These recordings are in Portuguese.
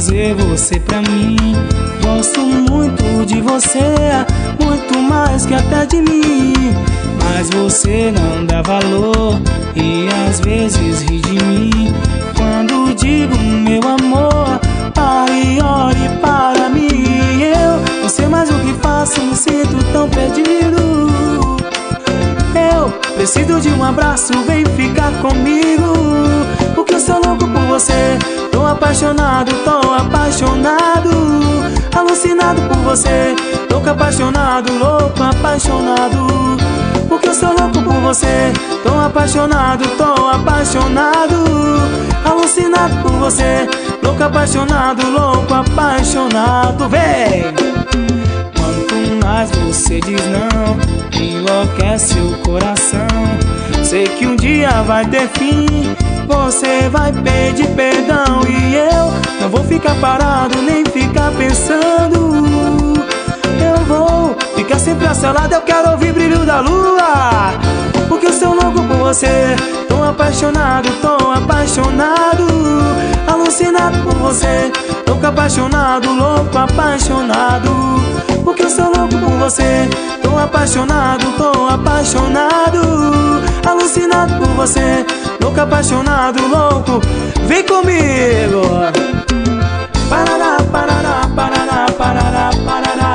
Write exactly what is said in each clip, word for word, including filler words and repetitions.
fazer você pra mim. Gosto muito de você, muito mais que até de mim. Mas você não dá valor e às vezes ri de mim quando digo meu amor, pare e olhe para mim. Eu não sei mais o que faço, me sinto tão perdido. Eu preciso de um abraço, vem ficar comigo, porque eu sou louco por você. Tô apaixonado, tô apaixonado, alucinado por você. Louco, apaixonado, louco, apaixonado, porque eu sou louco por você. Tô apaixonado, tô apaixonado, alucinado por você. Louco, apaixonado, louco, apaixonado. Vem! Quanto mais você diz não, enlouquece o coração. Sei que um dia vai ter fim, você vai pedir perdão e eu não vou ficar parado nem ficar pensando. Eu vou ficar sempre ao seu lado, eu quero ouvir o brilho da lua, porque eu sou louco por você. Tô apaixonado, tô apaixonado, alucinado por você. Louco, apaixonado, louco, apaixonado, porque eu sou louco por você. Tô apaixonado, tô apaixonado, alucinado por você. Louco, apaixonado, louco, vem comigo. Parará, parará, parará, parará, parará.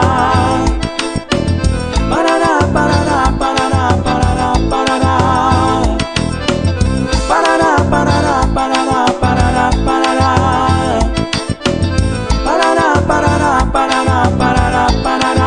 Parará, parará, parará, parará, parará. Parará, parará, parará, parará, parará. Parará, parará, parará, parará, parará.